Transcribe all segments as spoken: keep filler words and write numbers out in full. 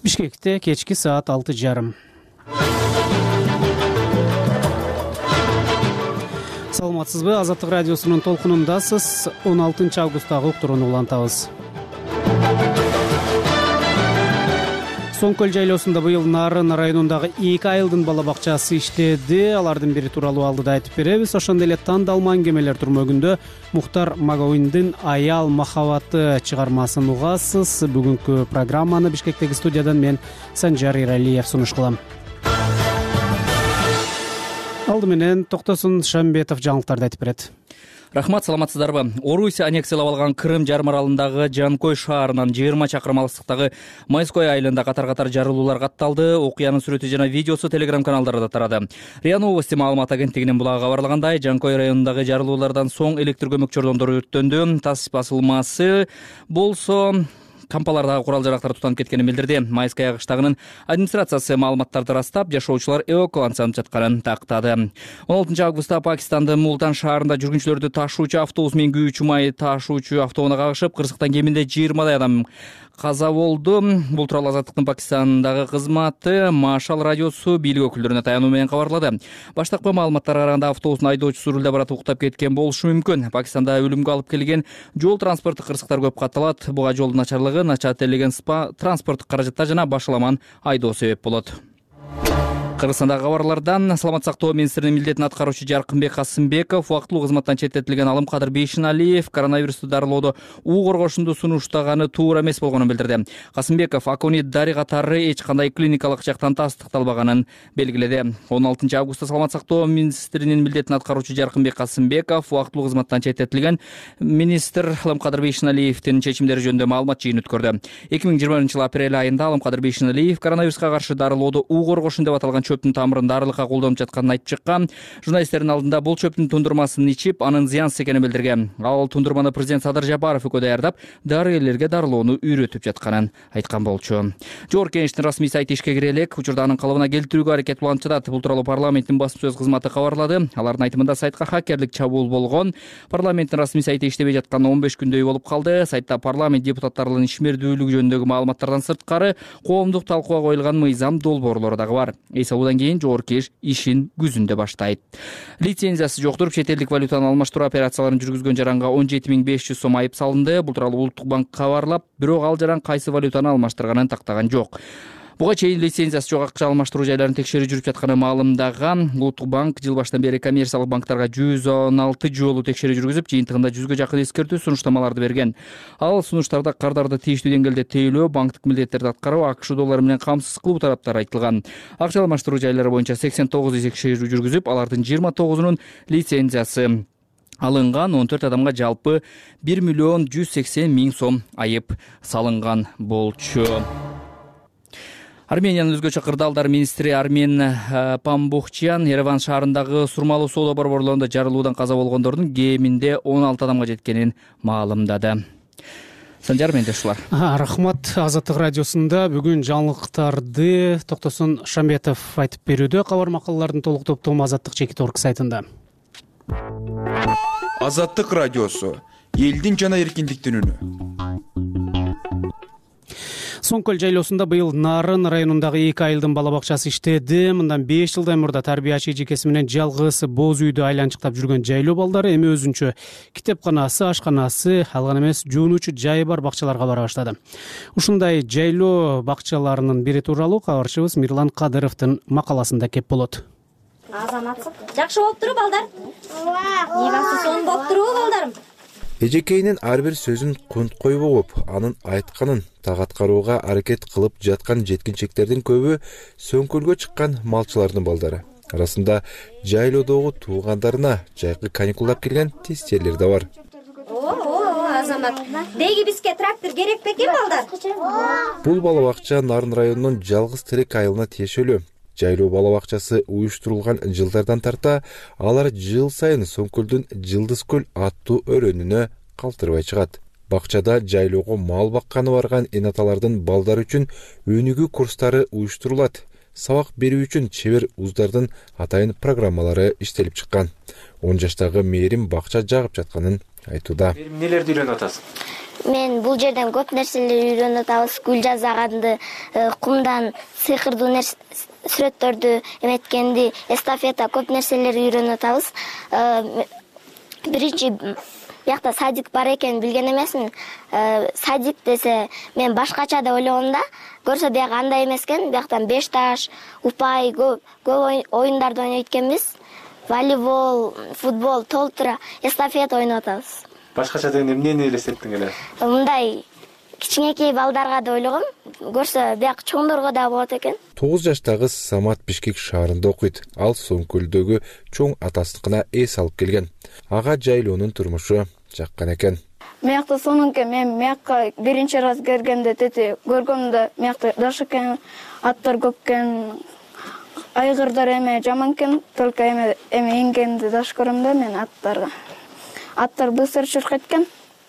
Бишкекте кечки саат алты жарым. Саламатсызбы? Азаттык радиосунун толкунундасыз. он алтынчы августтагы уктурууну улантабыз. Соң көл жайлоосунда быйыл Нарын районундагы эки айылдын бала бакчасы иштеди. Алардын бири тууралуу алдыда айтып беребиз. Ошондой эле тандалма аңгемелер турмөгүндө Мухтар Магоиндин Аял махабаты чыгармасын угасыз. Бүгүнкү программаны Бишкектеги студиядан мен Санжар Иралиев сунуш кылам. Алды менен Токтосун Шамбетов жаңылыктарды айтып берет. Рахмат, саламатсыздарбы? Орусия аннексиялап алган Крым жарым аралындагы Жанкой шаарынан жыйырма чакырым алыстыктагы Майской айылында катар-катар жарылуулар катталды. Окуянын сүрөтү жана видеосу Telegram каналдарында тарады. РИА Новости маалымат агенттигинин булагы кабарлагандай, Жанкой районундагы жарылуулардан соң электр көмөк чордондору өрттөндү. Тас басылмасы болсо кампалардагы курал-жарактар тутанып кеткенин билдирди. Майская кыштагынын администрациясы маалыматтарды растап, жашоочулар эвакуацияланып жатканын тактады. он алтынчы августта Пакистандын Мултан шаарында жүргүнчүлөрдү ташуучу автобус менен күйүүчү май ташуучу автоунаа кагышып, кырсыктан кеминде жыйырмадай адам каза болду. Бул тууралуу Азаттыктын Пакистандагы кызматы Машал радиосу бийлик өкүлдөрүнө таянуу менен кабарлады. Баштапкы маалыматтарга караганда автобустун айдоочусу рулда барат уктап кеткен болушу мүмкүн. Пакистанда өлүмгө алып келген жол транспорттук кырсыктар көп катталат. Буга жолдун начарлыгы, начар тейлеген транспорттук каражаттар жана башаламан айдоо себеп болот. Кыргызстандагы кабарлардан Саламат сактоо министринин милдетин аткаруучу Жаркынбек Касымбеков вактылуу кызматтан четтетилген Алымкадыр Бейшеналиев коронавирусту дарылоодо уу коргошунду сунуштаганы туура эмес болгонун билдирди. Касымбеков аконит дари катары эч кандай клиникалык жактан тастыкталбаганын белгиледи. он алтынчы августта Саламат сактоо министринин милдетин аткаруучу Жаркынбек Касымбеков вактылуу кызматтан четтетилген министр Алымкадыр Бейшеналиевдин чечимдери жөнүндө маалымат жыйын өткөрдү. эки миң жыйырма биринчи жылы апрель айында Алымкадыр Бейшеналиев коронавируска каршы дарылоодо уу коргошун деп аталган чөптүн тамырын дарылыкка колдонуп жатканын айтып чыккан. Журналисттердин алдында бул чөптүн тундурмасын ичип, анын зыянсыз экенин билдирген. Ал тундурманы президент Садыр Жапаров экөө даярдап, дарыгерлерге дарылоону үйрөтүп жатканын айткан болчу. Жогорку Кеңештин расмий сайты ишке кире элек, учурда анын калыбына келтирүүгө аракет уланып жатат. Бул тууралуу парламенттин басма сөз кызматы кабарлады. Алардын айтымында сайтка хакерлик чабуул болгон. Парламенттин расмий сайты иштебей жатканына он беш күндөй болуп калды. Сайтта парламент депутаттарынын ишмердүүлүгү жөнүндөгү маалыматтардан сырткары коомдук талкууга коюлган мыйзам долбоорлору дагы бар. Будан кийин жогорку Кеңеш ишин күзүндө баштайт. Лицензиясы жоктуруп чет элдик валютаны алмаштыруу операцияларын жүргүзгөн жаранга он жети миң беш жүз сом айып салынды. Бул тууралуу Улуттук банк кабарлап, бирок ал жаран кайсы валютаны алмаштырганын тактаган жок. Буга чейин лицензиясы жок акча алмаштыруу жайларын текшерүү жүрүп жатканы маалымдаган Улуттук банк жыл башынан бери коммерциялык банктарга жүз он алты жолу текшерүү жүргүзүп, жыйынтыгында жүзгө жакын эскертүү сунуштамаларды берген. Ал сунуштарда кардарды тийиштүү деңгээлде тейлөө, банктык милдеттерди аткаруу, АКШ доллары менен камсыз кылуу тараптары айтылган. Акча алмаштыруу жайлары боюнча сексен тогуз текшерүү жүргүзүп, алардын жыйырма тогузунун лицензиясы алынган. он төрт адамга жалпы бир миллион жүз сексен миң сом айып салынган болчу. Армениянын өзгөчө кырдаалдар министри Армен Памбухчян Ереван шаарындагы сурмалуу соода борборлорунда жарылуудан каза болгондордун кеминде он алты адамга жеткенин маалымдады. Санжар Мендешулар. Рахмат. Азаттык радиосунда бүгүн жаңылыктарды Токтосун Шамбетов айтып берүүдө. Кабар макалалардын толук топтому Азаттык чекит орг сайтында. Азаттык радиосу элдин жана эркиндиктин үнү. Соң көл жайлоосунда быйыл Нарын районундагы эки айылдын бала бакчасы иштеди. Мындан беш жылдан мурда тарбиячы эжекеси менен жалгыз боз үйдү айланчыктап жүргөн жайлоо балдары эми өзүнчө китепканасы, ашканасы, ал гана эмес жуунуучу жайы бар бакчаларга бара баштады. Ушундай жайлоо бакчаларынын бири тууралуу кабарчыбыз Мирлан Кадыровдун макаласында кеп болот. Азаматсыз. Жакшы болуп туруп балдар? Ооба. Сонун болуп туруп балдарым. Эжекейинин ар бир сөзүн кунт коюп угуп, анын айтканын так аткарууга аракет кылып жаткан жеткинчектердин көбү сөңкөлгө чыккан малчылардын балдары. Арасында жайлоодогу туугандарына жайкы каникулдап келген тестелер да бар. Оо, Азамат. Деги бизге трактор керек бекен балдар? Бул бала бакча Нарын районунун жалгыз терек айылына тиешелүү. Жайлоо бала бакчасы уюштурулган жылдардан тарта алар жыл сайын Сөңкөлдүн Жылдыз көл аттуу өрөөнүнө калтырбай чыгат. Бакчада жайлоого мал бакканы барган энаталардын балдар үчүн өнүгүү курстары уюштурулат. сабак берүү үчүн чебер уздардын атайын программалары иштелип чыккан. он жаштагы Мээрим бакча жагып жатканын айтууда. Эмнелерди үйрөнүп атасың? Мен бул жерден көп нерселерди үйрөнүп атабыз. Гүл жасаганды, кумдан сыйкырдуу сүрөттөрдү эметкенди, эстафета көп нерселерди үйрөнүп атабыз. Биринчи биякта садик бар экенин билген эмесмин. Садик десе мен башкача деп ойлогом да, көрсө бияк андай эмес экен. Бияктан беш таш, упай, көп оюндарды ойнойт экенбиз. Волейбол, футбол, толтура, эстафета ойноп атабыз. Башкача дегенде эмнени элестеттиң эле? Мындай кичинекей балдарга да ойлогом, көрсө бияк чоңдорго да болот экен. тогуз жаштагы Самат Бишкек шаарында окуйт. Ал Соңкөлдөгү чоң атасыныкына эс алып келген. Ага жайлоонун турмушу жаккан экен. Мыякта сонунке мен мыякка биринчи раз келгенде тети көргөмдө мыякта жаш экен, аттар көп экен, айгырдар эме жаман экен, только эме эме ингенди жаш көрөм да мен аттарга. Аттар быстро чуркайт экен.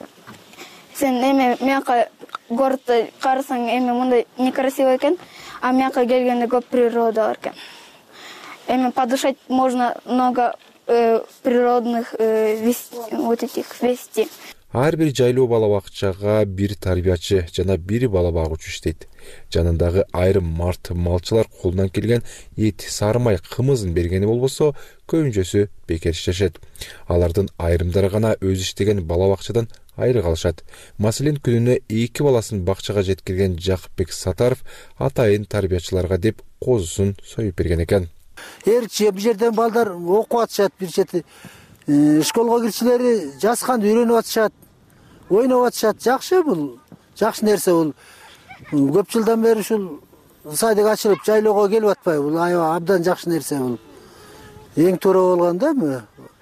Сен эме мыякка городто карасаң эме мындай некрасиво экен, а мыякка келгенде көп природа бар экен. Эме подышать можно много э, природных э, вот этих вести. Ар бир жайлоо бала бакчага бир тарбиячы жана бир бала багуучу иштейт. Жанындагы айрым март малчылар колунан келген эт, сары май, кымызын бергени болбосо, көбүнчөсү бекер иштешет. Алардын айрымдары гана өз иштеген бала бакчадан айры калышат. Маселен, күнүнө эки баласын бакчага жеткирген Жакыпбек Сатаров атайын тарбиячыларга деп козусун союп берген экен. Эрчи бул жерден балдар окуп атышат, бир чети школго кирчилери жазганды үйрөнүп атышат, ойноп атышат. Жакшы, бул жакшы нерсе. Бул көп жылдан бери ушул садик ачылып жайлоого келип атпайбы? Бул аябай абдан жакшы нерсе. Бул эң туура болгон да.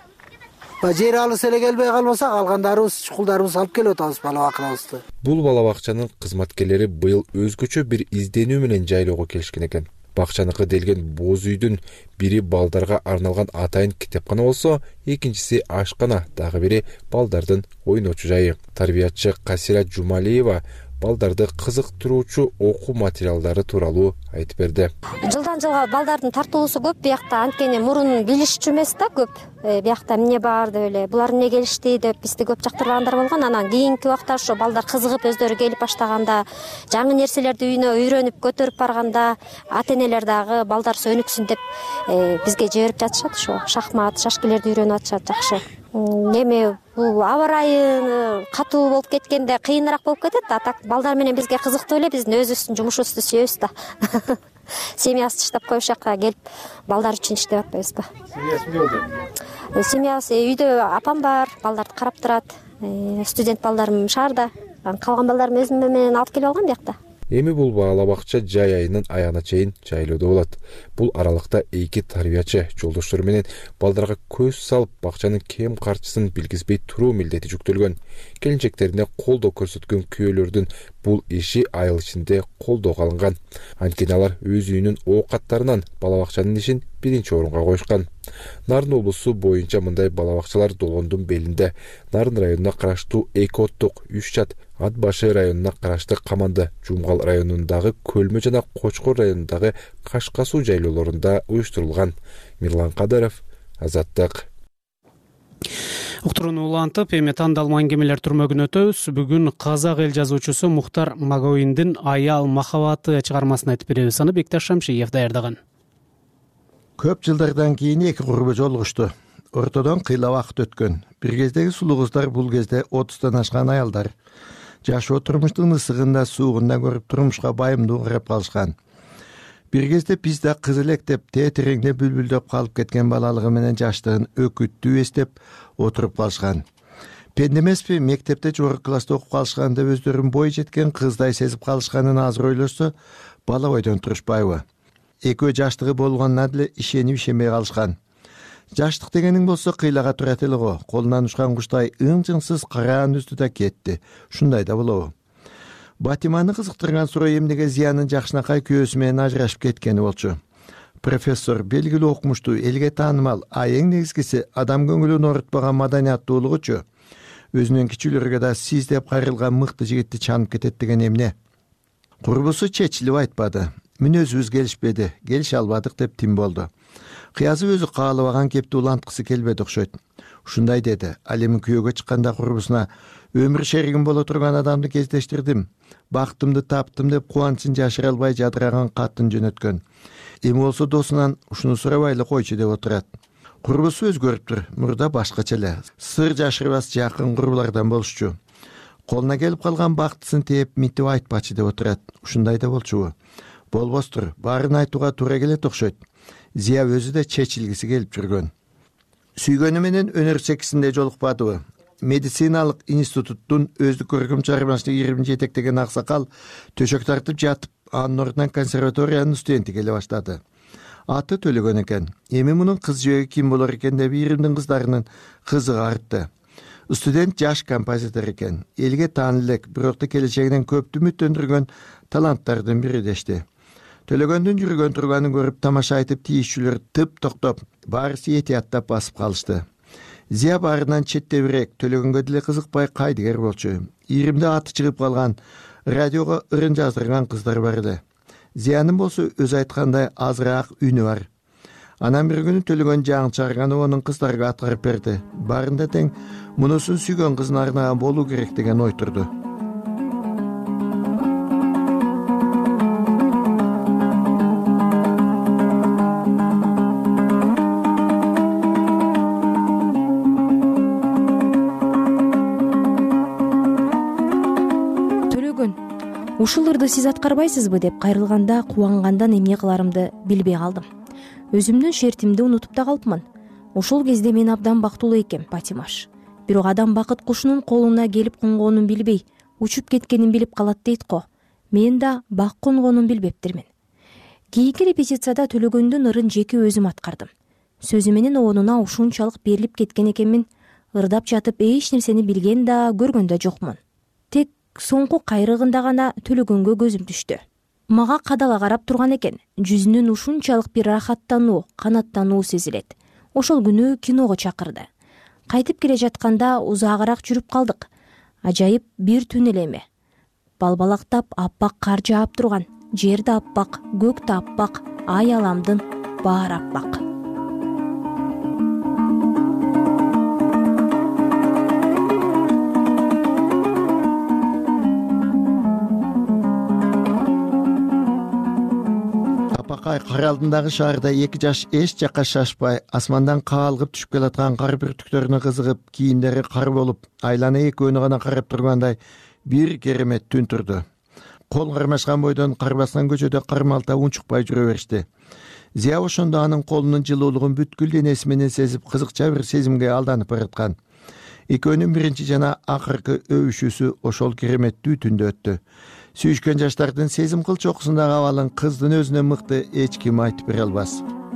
Ба жер алыс эле келбей калбаса, калгандарыбыз, чукулдарыбыз алып келип атабыз бала бакырабызды. Бул бала бакчанын кызматкерлери быйыл өзгөчө бир изденүү менен жайлоого келишкен экен. Бакчаныкы делген боз үйдүн бири балдарга арналган атайын китепкана болсо, экинчиси ашкана, дагы бири балдардын ойночу жайы. Тарбиячы Касира Жумалиева балдарды кызыктыруучу окуу материалдары тууралуу айтып берди. Жылдан жылга балдардын тартылуусу көп, биякта анткени мурун билишчү эмес да көп. Биякта эмне бар деп эле, булар эмне келишти деп бизди көп жактыргандар болгон. Анан кийинки убакта ошо балдар кызыгып өздөрү келип баштаганда, жаңы нерселерди үйүнө үйрөнүп көтөрүп барганда, ата-энелер дагы балдар өнүксүн деп бизге жиберип жатышат. Ошо шахмат, шашкилерди үйрөнүп атышат. Жакшы. Эми бул аба ырайы катуу болуп кеткенде кыйыныраак болуп кетет. А так балдар менен бизге кызыктуу эле, биздин өзүбүздүн жумушубузду сүйөбүз да. Семьясы таштап коюп жакка келип балдар үчүн иштеп атпайбызбы? Семьясы эмне болду? Семьясы үйдө апам бар, балдарды карап турат. Студент балдарым шаарда. Калган балдарым өзүм менен алып келип алгам биякта. Эми бул бала бакча жай айынын аягына чейин жайлоодо болот. Бул аралыкта эки тарбиячы жолдоштору менен балдарга көз салып, бакчанын кем карчысын билгизбей туруу милдети жүктөлгөн. Келинчектерине колдоо көрсөткөн күйөөлөрдүн бул иши айыл ичинде колдоого алынган. Анткени алар өз үйүнүн оокаттарынан бала бакчанын ишин биринчи орунга коюшкан. Нарын облусу боюнча мындай бала бакчалар Долгондун белинде, Нарын районуна караштуу Эки Оттук, Үч Чат, Ат башы районуна карашты Каманды, Жумгал районундагы Көлмө жана Кочкор районундагы Кашка суу жайлоолорунда уюштурулган. Мирлан Кадыров, Азаттык. Уктурууну улантып, эми тандалма аңгемелер түрмөгүн өтөбүз. Бүгүн казак эл жазуучусу Мухтар Магоиндин Аял махабаты чыгармасын айтып беребиз. Аны Бекташ Шамшиев даярдаган. Көп жылдардан кийин эки курбу жолугушту. Ортодон кыйла убакыт өткөн. Бир кездеги сулуу кыздар бул кезде отуздан ашкан аялдар. Жашоо турмуштун ысыгында, суугунда көрүп турмушка байымдуу карап калышкан. Бир кезде биз да кыз элек деп тетиреңде бүлбүлдөп калып кеткен балалыгы менен жаштыгын өкүттүү эстеп отуруп калышкан. Пенде эмеспи, мектепте жогорку класста окуп калышкан деп өздөрүн бой жеткен кыздай сезип калышканын азыр ойлошсо, бала бойдон турушпайбы? Экөө жаштыгы болгонуна деле ишенип ишенбей калышкан. Жаштык дегениң болсо кыйлага турат эле го. Колунан учкан куштай ың-жыңсыз караан үстү да кетти. Шундай да болобу? Батиманы кызыктырган суроо эмнеге Зиянын жакшынакай күйөөсү менен ажырашып кеткени болчу. Профессор белгилүү окумуштуу, элге таанымал, а эң негизгиси адам көңүлүн оорутпаган маданияттуулугучу. Өзүнүн кичүүлөргө да сиз деп кайрылган мыкты жигитти чанып кетет деген эмне? Курбусу чечилип айтпады. мүнөзүбүз келишпеди, келише албадык деп тим болду. Кыязов өзү каалабаган кепти уланткысы келбеди окшойт. Ушундай деди: ал эми күйөөгө чыкканда курбусуна өмүр шеригим боло турган адамды кездештирдим. Бактымды таптым деп кубанычын жашыра албай жадыраган катын жөнөткөн. Эми болсо досунан ушуну сурабай эле койчу деп отурат. Курбусу өзгөрүптүр, мурда башкача эле. Сыр жашырбас жакын курбулардан болушчу. Колуна келип калган бактысын тээп митип айтпачы деп отурат. Ушундай да болчубу? Болбостур, баарын айтууга туура келет окшойт. Зия өзү да чечилгиси келип жүргөн. Сүйгөнү менен өнөр секисинде жолукпадыбы? Медициналык институттун өздүк көркөм чыгармачылык ийримин жетектеген аксакал төшөк тартып жатып, анын ордунан консерваториянын студенти келе баштады. Аты Төлөгөн экен. Эми мунун кыз жөөгү ким болор экен деп ийримдин кыздарынын кызыгы артты. Студент жаш композитор экен. Элге таанылуу элек, бирок да келечегинен көптү үмүттөндүргөн таланттардын бири дешти. Төлөгөндүн жүргөн турганын көрүп тамаша айтып тийишчүлөр тып токтоп, баарысы этияттап басып калышты. Зия баарынан четтебирээк, Төлөгөнгө деле кызыкпай кайдыгер болчу. Ийримде аты чыгып калган, радиого ырын жаздырган кыздар бар эле. Зиянын болсо өзү айткандай азыраак үнү бар. Анан бир күнү Төлөгөн жаңы чыгарган онун кыздарга аткарып берди. Баарында тең мунусун сүйгөн кызына арнаган болуу керек деген ой турду. Ушул ырды сиз аткарбайсызбы деп кайрылганда кубангандан эмне кыларымды билбей калдым. Өзүмдүн шертимди унутуп да калыпмын. Ошол кезде мен абдан бактылуу экем, Патимаш. Бирок адам бакыт кушунун колуна келип конгонун билбей, учуп кеткенин билип калат дейт го. Мен да бак конгонун билбептирмин. Кийинки репетицияда Төлөгөндүн ырын жеке өзүм аткардым. Сөзү менен оонуна ушунчалык берилип кеткен экенмин. Ырдап жатып эч нерсени билген да, көргөн да жокмун. Тек соңку кайрыгында гана Төлөгөнгө көзүм түштү. Мага кадала карап турган экен. Жүзүнүн ушунчалык бир рахаттануу, канаттануу сезилет. Ошол күнү киного чакырды. Кайтып келе жатканда узаагыраак жүрүп калдык. Ажайып бир түн эле эми. Балбалактап аппак кар жаап турган. Жер да аппак, көк да аппак, ай аламдын баары аппак. Кар алдындагы шаарда эки жаш эч жакка шашпай, асмандан каалгып түшүп келаткан кар бүрктүктөрүнө кызыгып, кийимдери кар болуп, айлана экөөнү гана карап тургандай бир керемет түн турду. Кол кармашкан бойдон кар баскан көчөдө кармалта унчукпай жүрө беришти. Зия ошондо анын колунун жылуулугун бүткүл денеси менен сезип, кызыкча бир сезимге алданып бараткан. Экөөнүн биринчи жана акыркы өбүшүүсү ошол кереметтүү түндө өттү. Сүйүшкөн жаштардын сезим кыл чокусундагы абалын кыздын өзүнөн мыкты эч ким айтып бере албас.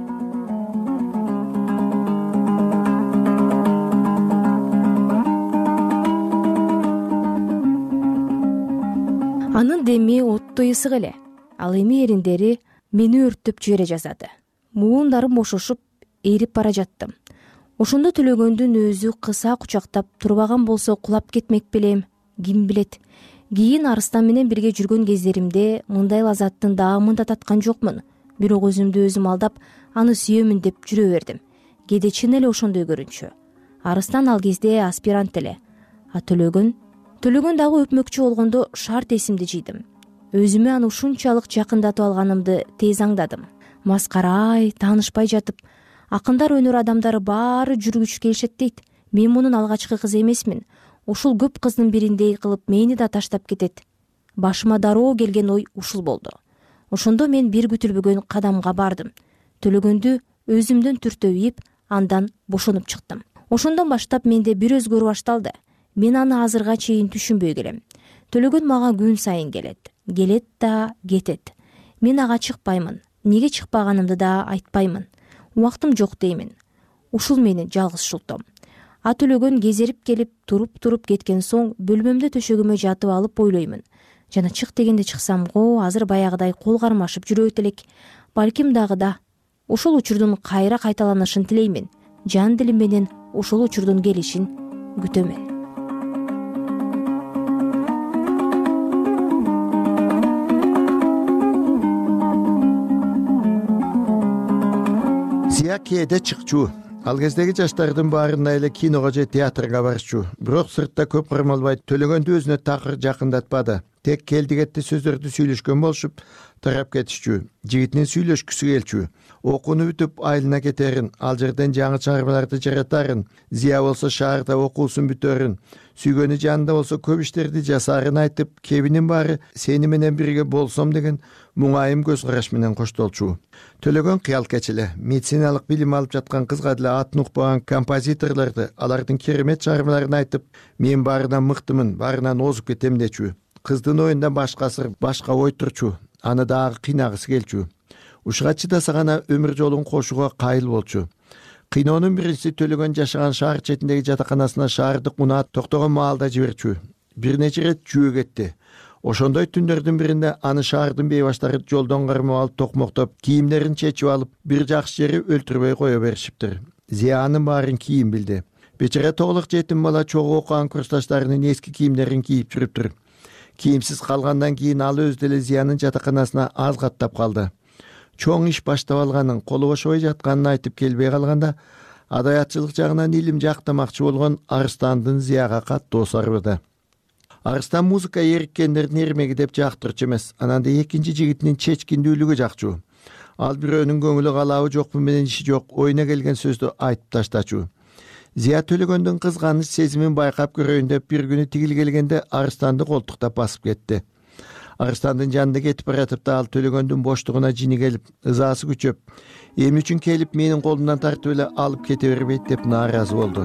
Анын деми оттой ысык эле. Ал эми эриндери мени өрттөп жибере жаздады. Муундарым бошошуп, ээрип бара жаттым. Ошондо Төлөгөндүн өзү кыса кучактап турбаган болсо кулап кетмек белем, ким билет. Кийин Арыстан менен бирге жүргөн кездеримде мындай лазаттын даамын да таткан жокмун. Бирок өзүмдү өзүм алдап, аны сүйөмүн деп жүрө бердим. Кээде чын эле ошондой көрүнчү. Арыстан ал кезде аспирант эле. А Төлөгөн, Төлөгөн дагы өпмөкчү болгондо шарт эсимди жыйдым. Өзүмө аны ушунчалык жакындатып алганымды тез аңдадым. Маскарай, таанышпай жатып, акындар, өнөр адамдары баары жүргүч келишет дейт. Мен мунун алгачкы кызы эмесмин. Ушул көп кыздын бириндей кылып мени да таштап кетет. Башыма дароо келген ой ушул болду. Ошондо мен бир күтүлбөгөн кадамга бардым. Төлөгөндү өзүмдөн түртөп ийип, андан бошонуп чыктым. Ошондон баштап менде бир өзгөрүү башталды. Мен аны азырга чейин түшүнбөй келем. Төлөгөн мага күн сайын келет. Келет да кетет. Мен ага чыкпаймын. Неге чыкпаганымды да айтпаймын. Убактым жок деймин. Ушул менин жалгыз шултом. А Төлөгөн кезерип келип, туруп-туруп кеткен соң бөлмөмдө төшөгүмө жатып алып ойлоймун. Жана чык дегенде чыксам го, азыр баягыдай кол кармашып жүрөт элек. Балким дагы да. Ушул учурдун кайра кайталанышын тилеймин. Жан дилим менен ушул учурдун келишин күтөмүн. Зия кээде чыкчу. Ал кездеги жаштардын баарында эле киного же театрга барышчу. Бирок сыртта көп кырмалбай Төлөгөндү өзүнө такыр жакындатпады. Тек келди кетти сөздөрдү сүйлөшкөн болушуп тарап кетишчү. Жигитинин сүйлөшкүсү келчү. Окууну бүтүп айылына кетерин, ал жерден жаңы чыгармаларды жаратарын, Зия болсо шаарда окуусун бүтөрүн, сүйгөнү жанында болсо көп иштерди жасаарын айтып, кебинин баары сени менен бирге болсом деген муңайым көз караш менен коштолчу. Төлөгөн кыял кечиле, медициналык билим алып жаткан кызга деле атын укпаган композиторлорду, алардын керемет чыгармаларын айтып, мен баарынан мыктымын, баарынан озуп кетем дечү. Кыздын оюнда башка сыр, башка ой турчу. Аны дагы кыйнагысы келчү. Ушуга чыдаса гана өмүр жолун кошууга кайыл болчу. Кыйноонун биринчиси Төлөгөн жашаган шаар четиндеги жатаканасына шаардык унаа токтогон маалда жиберчү. Бир нече ирет жөө кетти. Ошондой түндөрдүн биринде аны шаардын бейбаштары жолдон кармап алып токмоктоп, кийимдерин чечип алып, бир жакшы жери өлтүрбөй кое беришиптир. Зия анын баарын кийим билди. Бечара тоголук жетим бала чогуу окуган курсташтарынын эски кийимдерин кийип жүрүптүр. Кийимсиз калгандан кийин ал өзү деле Зиянын жатаканасына аз каттап калды. Чоң иш баштап алганын, колу бошобой жатканын айтып келбей калганда, адаятчылык жагынан илим жактамакчы болгон Арыстандын Зияга каттуу сарбыды. Арыстан музыка эриккендердин эрмеги деп жактырчу эмес, анан да экинчи жигитинин чечкиндүүлүгү жакчу. Ал бирөөнүн көңүлү калабы жокпу менен иши жок, оюна келген сөздү айтып таштачу. Зия Төлөгөндүн кызганыч сезимин байкап көрөйүн деп бир күнү тигил келгенде Арыстанды колтуктап басып кетти. Арыстандын жанында кетип баратып да ал Төлөгөндүн боштугуна жини келип, ызаасы күчөп, эмне үчүн келип менин колумдан тартып эле алып кете бербейт деп нааразы болду.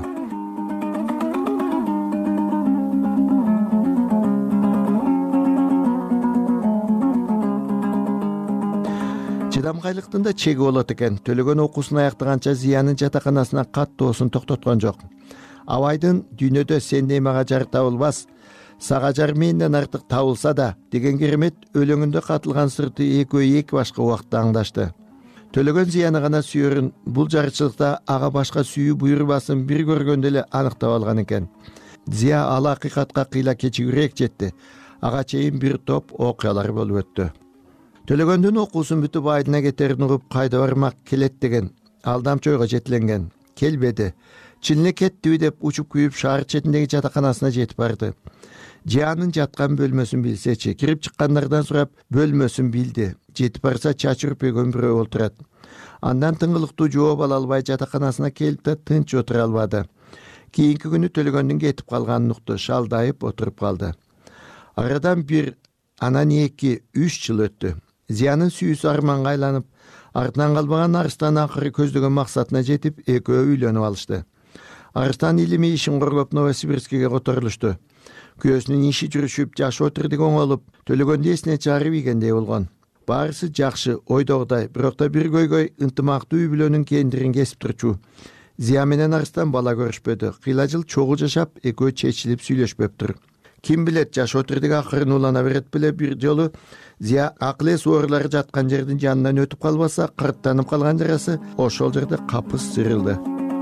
Чыдамкайлыктын да чеги болот экен. Төлөгөн окуусун аяктаганча Зиянын жатаканасына каттоосун токтоткон жок. Абайдын дүйнөдө сендей мага жар табылбас, сага жар менден артык табылса да деген керемет өлөңүндө катылган сырты экөө эки башка убакта аңдашты. Төлөгөн Зияны гана сүйөрүн, бул жарычылыкта ага башка сүйүү буйрбасын бир көргөндө эле аныктап алган экен. Зия ал акыйкатка кыйла кечигирээк жетти. Ага чейин бир топ окуялар болуп өттү. Төлөгөндүн окуусун бүтүп айылына кетерин угуп кайда бармак келет деген алдамчы ойго жетиленген. Келбеди. Чын эле кеттиби деп учуп күйүп шаар четиндеги жатаканасына жетип барды. Жиянын жаткан бөлмөсүн билсечи, кирип чыккандардан сурап бөлмөсүн билди. Жетип барса чачы үрпөгөн бирөө олтурат. Андан тыңгылыктуу жооп ала албай жатаканасына келип да тынч отура албады. Кийинки күнү Төлөгөндүн кетип калганын укту, шалдайып отуруп калды. Арадан бир, анан эки, үч жыл өттү. Зиянын сүйүүсү арманга айланып, артынан калбаган Арыстан акыры көздөгөн максатына жетип, экөө үйлөнүп алышты. Арыстан илими ишин коргоп Новосибирскиге которулушту. Күйөөсүнүн иши жүрүшүп, жашоо тирдиги оңолуп, Төлөгөндү эсине чыгарып ийгендей болгон. Баарысы жакшы, ойдогудай, бирок да бир көйгөй ынтымактуу үй бүлөнүн кендирин кесип турчу. Зия менен Арыстан бала көрүшпөдү. Кыйла жыл чогуу жашап, экөө чечилип сүйлөшпөптүр. Ким билет, жашоо тирдиги акырын улана берет беле бир жолу Зия акыл эс оорулары жаткан жердин жанынан өтүп калбаса, кырттанып калган жарасы ошол жерде капыс сырылды.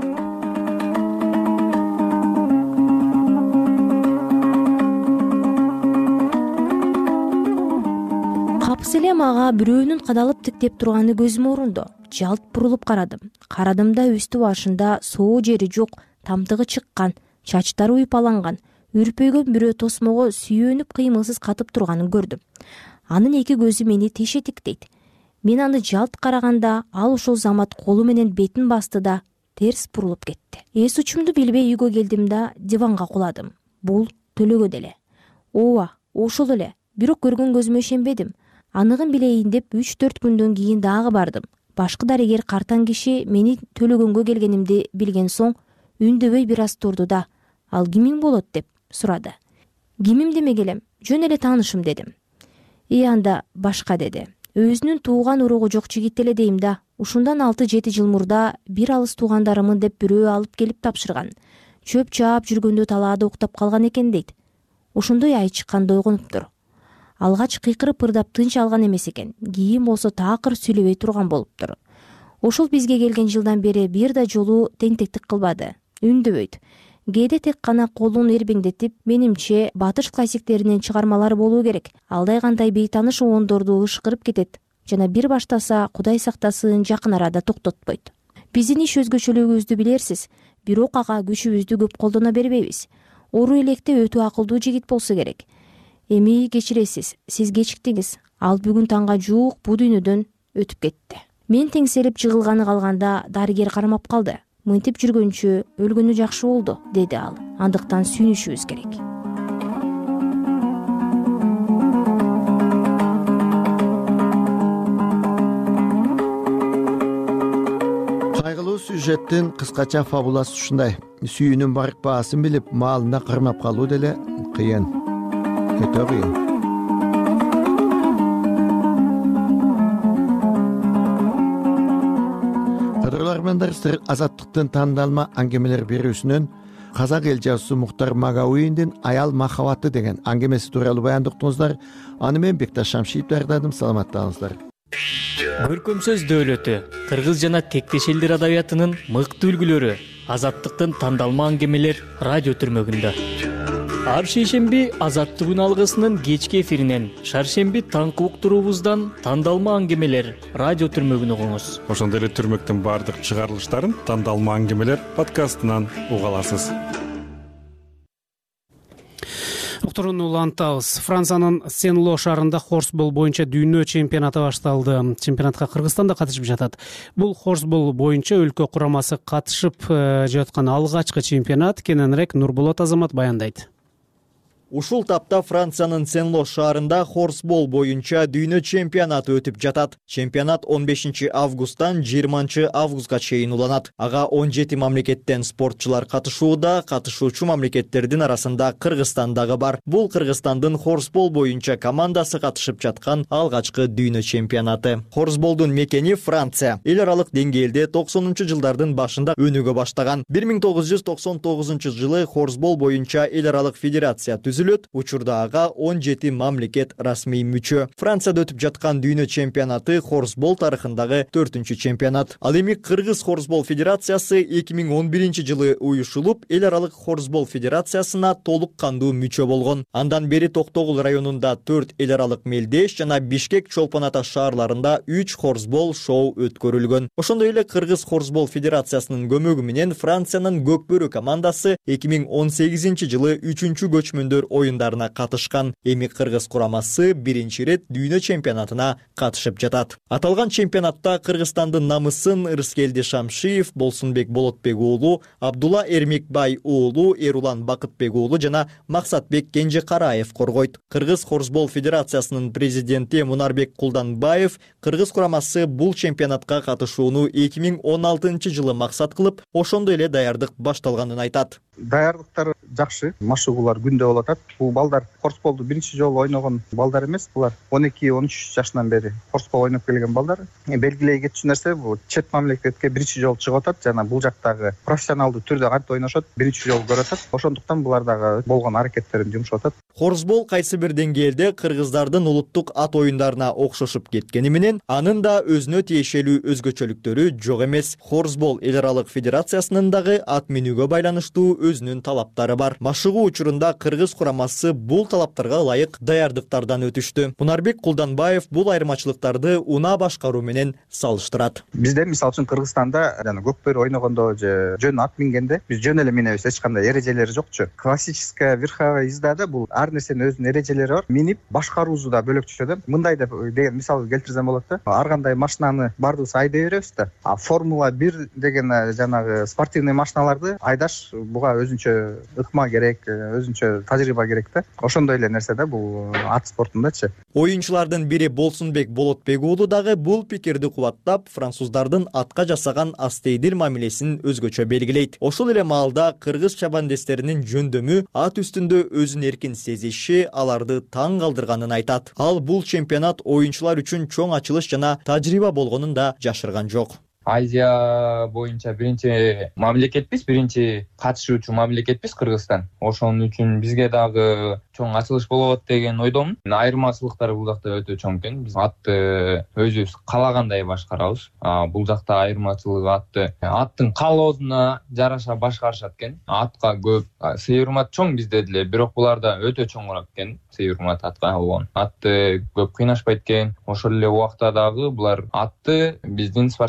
Капыс эле мага бирөөнүн кадалып тиктеп турганы көзүм орундо. Жалт бурулуп карадым. Карадым да үстү башында соо жери жок, тамтыгы чыккан, чачтары уйпаланган, үрпөйгөн бирөө тосмого сүйөнүп кыймылсыз катып турганын көрдүм. Анын эки көзү мени тешетиктейт. Мен аны жалт караганда ал ошол замат колу менен бетин басты да терс бурулуп кетти. Эс учумду билбей үйгө келдим да диванга куладым. Бул Төлөгөн эле. Ооба, ошол эле. Бирок көргөн көзүмө ишенбедим. Аныгын билейин деп үч төрт күндөн кийин дагы бардым. Башкы дарыгер картаң киши мени Төлөгөнгө келгенимди билген соң үндөбөй бир аз турду да, ал кимиң болот деп сурады. Кимим демек элем, жөн эле таанышым дедим. И анда башка деди. Өзүнүн тууган уругу жок жигит эле дейм да. Ушундан алты жети жыл мурда бир алыс туугандарымын деп бирөө алып келип тапшырган. Чөп чаап жүргөндө талаада уктап калган экен дейт. Ошондой ай чыкканда ойгонуптур. Алгач кыйкырып ырдап тынч алган эмес экен. Кийин болсо такыр сүйлөбөй турган болуптур. Ошол бизге келген жылдан бери бир да жолу теңтектик кылбады. Үндөбөйт. Кээде тек гана колун эрбеңдетип, менимче батыш классиктеринен чыгармалар болуу керек. Алдай кандай бейтаныш оондорду ышкырып кетет жана бир баштаса Кудай сактасын жакын арада токтотпойт. Биздин иш өзгөчөлүгүбүздү билерсиз, бирок ага күчүбүздү көп колдоно бербейбиз. Ору электе өтө акылдуу жигит болсо керек. Эми кечиресиз, сиз кечиктиңиз. Ал бүгүн таңга жуук бул дүйнөдөн өтүп кетти. Мен теңселип жыгылганы калганда дарыгер кармап калды. Мынтип жүргөнчө өлгөнү жакшы болду, деди ал. Андыктан сүйүнүшүбүз керек. Кайгылуу сюжеттин кыскача фабуласы ушундай. Сүйүүнүн барк баасын билип, маалына кармап калуу деле кыйын. Өтө кыйын. Кадырлармандар азаттыктын тандалма аңгемелер берүүсүнөн казак эл жазуусу Мухтар Магауиндин Аял махабаты деген аңгемеси тууралуу баяндыктыңыздар. Аны мен Бекташ Шамшиев даярдадым. Саламаттаңыздар. Көркөм сөз дөөлөтү, кыргыз жана тектеш элдер адабиятынын мыкты үлгүлөрү, азаттыктын тандалма аңгемелер радио түрмөгүндө. Ар шейшемби Азаттык үн алгысынын кечки эфиринен, шаршемби таңкы уктуруубуздан тандалма аңгемелер радио түрмөгүн угуңуз. Ошондой эле түрмөктүн баардык чыгарылыштарын тандалма аңгемелер подкастынан уга аласыз. Уктурууну улантабыз. Франциянын Сен-Ло шаарында хорсбол боюнча дүйнө чемпионаты башталды. Чемпионатка Кыргызстан да катышып жатат. Бул хорсбол боюнча өлкө курамасы катышып жаткан алгачкы чемпионат. Кененирээк Нурболот Азамат баяндайт. Ушул тапта Франциянын Сен-Ло шаарында хорсбол боюнча дүйнө чемпионаты өтүп жатат. Чемпионат он бешинчи августтан жыйырманчы августка чейин уланат. Ага он жети мамлекеттен спортчулар катышууда, катышуучу мамлекеттердин арасында Кыргызстан дагы бар. Бул Кыргызстандын хорсбол боюнча командасы катышып жаткан алгачкы дүйнө чемпионаты. Хорсболдун мекени Франция. Эл аралык деңгээлде токсонунчу жылдардын башында өнүгө баштаган. бир миң тогуз жүз токсон тогузунчу жылы хорсбол боюнча эл аралык федерация түзүлөт. Учурда ага он жети мамлекет расмий мүчө. Францияда өтүп жаткан дүйнө чемпионаты хорсбол тарыхындагы төртүнчү чемпионат. Ал эми Кыргыз хорсбол федерациясы эки миң он биринчи жылы уюшулуп, эл аралык хорсбол федерациясына толук кандуу мүчө болгон. Андан бери Токтогул районунда төрт эл аралык мелдеш жана Бишкек, Чолпон Ата шаарларында үч хорсбол шоу өткөрүлгөн. Ошондой эле Кыргыз хорсбол федерациясынын көмөгү менен Франциянын Көкбөрү командасы эки миң он сегизинчи жылы үчүнчү көчмөндөр оюндарына катышкан. Эми Кыргыз курамасы биринчи ирет дүйнө чемпионатына катышып жатат. Аталган чемпионатта Кыргызстандын намысын Ырыскелди Шамшиев, Болсунбек Болотбек уулу, Абдулла Эрмекбай уулу, Эрулан Бакытбек уулу жана Максатбек Кенжекараев коргойт. Кыргыз хорсбол федерациясынын президенти Мунарбек Кулданбаев Кыргыз курамасы бул чемпионатка катышууну эки миң он алтынчы жылы максат кылып, ошондой эле даярдык башталганын айтат. Даярдыктар жакшы, машыгуулар күндө болуп атат. Бул балдар хорсболду биринчи жолу ойногон балдар эмес, булар он эки он үч жашынан бери хорсбол ойноп келген балдар. Белгилей кетчү нерсе, бул чет мамлекетке биринчи жолу чыгып атат, жана бул жактагы профессионалдуу түрдө кантип ойношот биринчи жолу көрүп атат. Ошондуктан булар дагы болгон аракеттерин жумшап атат. Хорсбол кайсы бир деңгээлде кыргыздардын улуттук ат оюндарына окшошуп кеткени менен, анын да өзүнө тиешелүү өзгөчөлүктөрү жок эмес. Хорсбол эл аралык федерациясынын дагы ат минүүгө байланыштуу өзүнүн талаптары бар. Машыгуу учурунда Кыргыз курамасы бул талаптарга ылайык даярдыктардан өтүштү. Мунарбек Кулданбаев бул айырмачылыктарды унаа башкаруу менен салыштырат. Бизде мисалы үчүн Кыргызстанда жана Көкбөрү ойногондо же жөн ат мингенде биз жөн эле минебиз, эч кандай эрежелери жокчу. Классическая верховая ездада бул ар нерсенин өзүнүн эрежелери бар. Минип башкаруусу да бөлөкчө да. Мындай деп деген мисал келтирсем болот да. Ар кандай машинаны бардыбыз айдай беребиз да. А Формула бир деген жанагы спортивный машиналарды айдаш буга өзүнчө ыкма керек, өзүнчө тажрыйба керек да. Ошондой эле нерсе да бул ат спортундачы. Оюнчулардын бири Болсунбек Болотбек уулу дагы бул пикирди кубаттап, француздардын атка жасаган астейдил мамилесин өзгөчө белгилейт. Ошол эле маалда кыргыз чабандестеринин жөндөмү ат үстүндө өзүн эркин сезиши аларды таң калтырганын айтат. Ал бул чемпионат оюнчулар үчүн чоң ачылыш жана тажрыйба болгонун да жашырган жок. Азия боюнча биринчи мамлекетпиз, биринчи катышуучу мамлекетпиз Кыргызстан. Ошон үчүн бизге дагы чоң ачылыш болот деген ойдомун. Айырмачылыктар бул жакта өтө чоң экен. Биз атты өзүбүз каалагандай башкарабыз. Бул жакта айырмачылык атты аттын каалоосуна жараша башкарышат экен. Атка көп сый урмат чоң бизде деле, бирок буларда өтө чоңураак экен. Сый урмат атка болгон. Атты көп кыйнашпайт экен. Ошол эле убакта дагы булар атты биздин спортсмендер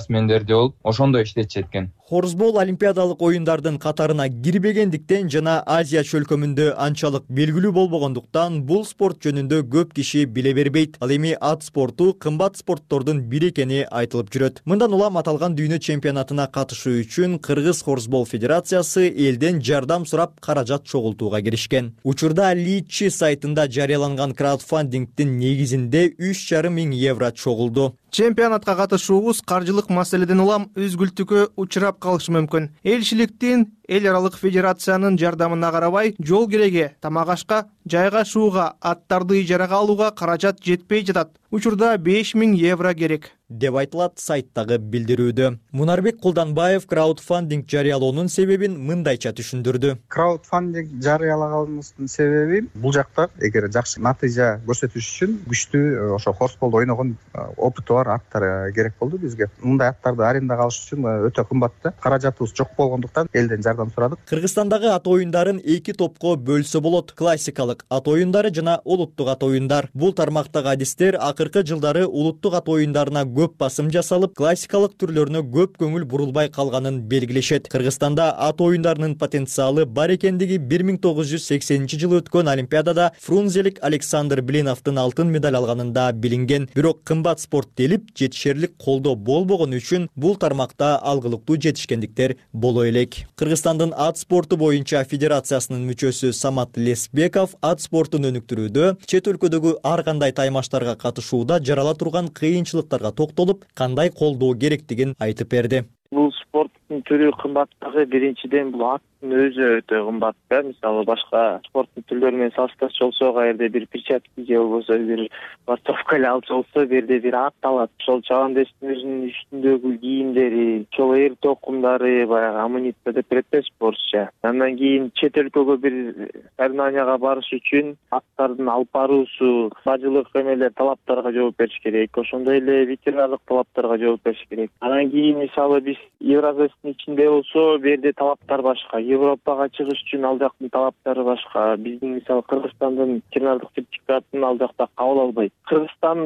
жерде болуп ошондо иштетишет экен. Хорсбол олимпиадалык оюндардын катарына кирбегендиктен жана Азия чөлкөмүндө анчалык белгилүү болбогондуктан бул спорт жөнүндө көп киши биле бербейт. Ал эми ат спорту кымбат спорттордун бири экени айтылып жүрөт. Мындан улам аталган дүйнө чемпионатына катышуу үчүн Кыргыз хорсбол федерациясы элден жардам сурап каражат чогултууга киришкен. Учурда Личи сайтында жарыяланган краудфандингдин негизинде үч жарым миң евро чогулду. Чемпионатка катышуубуз каржылык маселеден улам үзгүлтүккө учурап калышы мүмкүн. Элчиликтин эл аралык федерациянын жардамына карабай, жол кереги, тамак ашка, жайгашууга, аттарды ижарага алууга каражат жетпей жатат. Учурда беш миң евро керек деп айтылат сайттагы билдирүүдө. Мунарбек Кулданбаев краудфандинг жарыялоонун себебин мындайча түшүндүрдү. Краудфандинг жарыялаганыбыздын себеби бул жакта эгер жакшы натыйжа көрсөтүш үчүн күчтүү ошо хорсболду ойногон опыту бар аттар керек болду бизге. Мындай аттарды арендага алыш үчүн өтө кымбат да. Каражатыбыз жок болгондуктан элден жардам сурадык. Кыргызстандагы ат оюндарын эки топко бөлсө болот: классикалык ат оюндары жана улуттук ат оюндар. Бул тармактагы адистер акыркы жылдары улуттук ат оюндарына көп басым жасалып, классикалык түрлөрүнө көп көңүл бурулбай калганын белгилешет. Кыргызстанда ат оюндарынын потенциалы бар экендиги бир миң тогуз жүз сексенинчи жылы өткөн олимпиадада фрунзелик Александр Блиновдун алтын медаль алганында билинген. Бирок кымбат спорт делип жетишерлик колдоо болбогон үчүн бул тармакта алгылыктуу жетишкендиктер боло элек. Кыргызстандын ат спорту боюнча федерациясынын мүчөсү Самат Лесбеков ат спортун өнүктүрүүдө чет өлкөдөгү ар кандай таймаштарга катышууда жарала турган кыйынчылыктарга токтолуп, кандай колдоо керектигин айтып берди. Бул спорттун түрү кымбаттыгы биринчиден бул аттын өзү өтө кымбат да. Мисалы башка спорттун түрлөрү менен салыштырчу болсок, каерде бир перчатки же болбосо бир спортовка эле алчу болсо, бир жерде бир ат алат. Ошол чабандештин өзүнүн үстүндөгү кийимдери, чоң эр токумдары, баягы амуниция деп берет да спортчу. Андан кийин чет өлкөгө бир соревнованияга барыш үчүн аттардын алып баруусу, бажылык эмелер, талаптарга жооп бериш керек. Ошондой эле ветеринардык талаптарга жооп бериш керек. Андан кийин мисалы биз Евразиянын ичинде болсо, бу жерде талаптар башка. Европага чыгыш үчүн ал жактын талаптары башка. Биздин мисалы Кыргызстандын ветеринардык сертификатын ал жакта кабыл албайт. Кыргызстан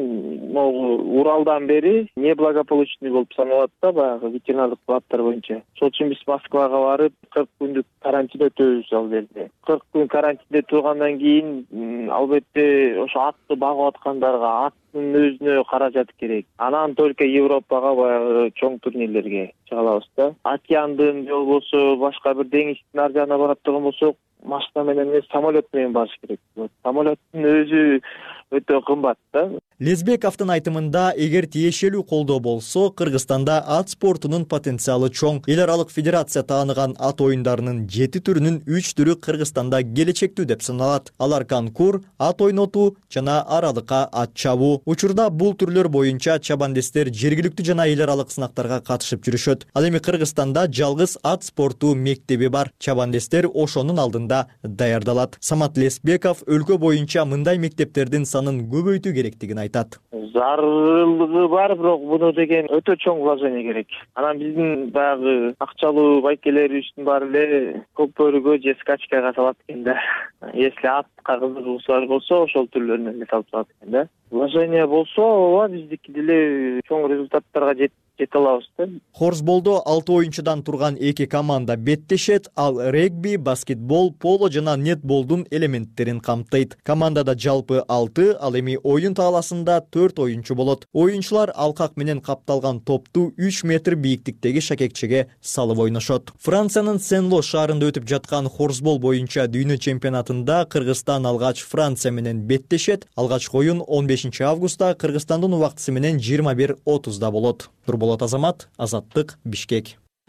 могу Уралдан бери неблагополучный болуп саналат да, баягы ветеринардык талаптар боюнча. Ошол үчүн биз Москвага барып кырк күндүк карантин өтөбүз ал жерде. кырк күн карантинде тургандан кийин албетте ошо атты багып аткандарга аттын өзүнө каражат керек. Анан только Европага баягы чоң турнирлерге чыга алабыз да. Океандын же болбосо башка бир деңиздин ар жагына барат турган болсок, машина менен эмес, самолет менен барыш керек. Самолеттин өзү өтө кымбат да. Лесбековдун айтымында, эгер тиешелүү колдоо болсо, Кыргызстанда ат спортунун потенциалы чоң. Эл аралык федерация тааныган ат оюндарынын жети түрүнүн үч түрү Кыргызстанда келечектүү деп саналат. Алар конкур, ат ойнотуу жана аралыкка ат чабуу. Учурда бул түрлөр боюнча чабандестер жергиликтүү жана эл аралык сынактарга катышып жүрүшөт. Ал эми Кыргызстанда жалгыз ат спорту мектеби бар. Чабандестер ошонун алдында даярдалат. Самат Лесбеков өлкө боюнча мындай мектептердин санын көбөйтүү керектигин айтат. Зарылыгы бар, бирок буну деген өтө чоң вложение керек. Анан биздин баягы акчалуу байкелерибиздин баары эле көпөрүгө же скачкага салат экен да. Если атка кызыгуусу болсо, ошол түрлөрүнө эле салып салат экен да. Вложение болсо, ооба биздики деле чоң результаттарга жете алабыз да. Хорсболдо алты оюнчудан турган эки команда беттешет, ал регби, баскетбол, поло жана нетболдун элементтерин камтыйт. Командада жалпы алты, ал эми оюн тааласында төрт оюнчу болот. Оюнчулар алкак менен капталган топту үч метр бийиктиктеги шакекчеге салып ойношот. Франциянын Сен-Ло шаарында өтүп жаткан хорсбол боюнча дүйнө чемпионатында Кыргызстан алгач Франция менен беттешет. Алгачкы оюн он бешинчи августта Кыргызстандын убактысы менен жыйырма бир отузда болот. Нурболот Азамат, Азаттык, Бишкек.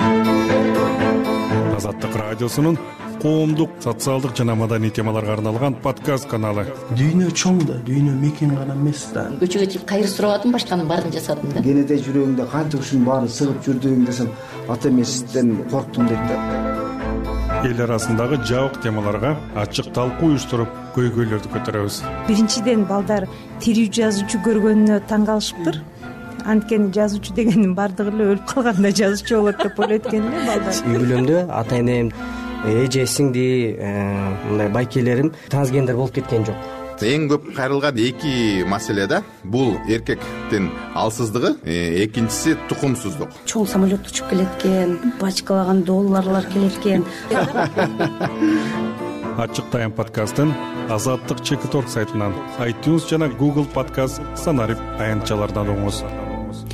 Азаттык радиосунун коомдук, социалдык жана маданий темаларга арналган подкаст каналы. Дүйнө чоң да, дүйнө мекен гана эмес да. Көчөгө чыгып кайыр сурабадым, башканын баарын жасадым да. Кенеде жүрөгүңдө канча ушунун баары сыгып жүрдүгүң десем, ата эмесизден корктум дейт да. Эл арасындагы жабык темаларга ачык талкуу уюштуруп, көйгөйлөрдү көтөрөбүз. Биринчиден балдар тирүү жазуучу көргөнүнө таң калышыптыр. Анткени жазуучу дегендин бардыгы эле өлүп калганда жазуучу болот деп ойлойт экен да балдар. Үй бүлөмдө ата энем, эже, сиңди, мындай байкелерим трансгендер болуп кеткен жок. эң көп кайрылган эки маселе да, бул эркектин алсыздыгы, экинчиси тукумсуздук. Чоң самолет учуп келет экен, бачкалаган долларлар келет экен. Ачык Тайм подкастын Азаттык чекит орг сайтынан, iTunes жана Google подкаст санарип аянтчалардан угуңуз.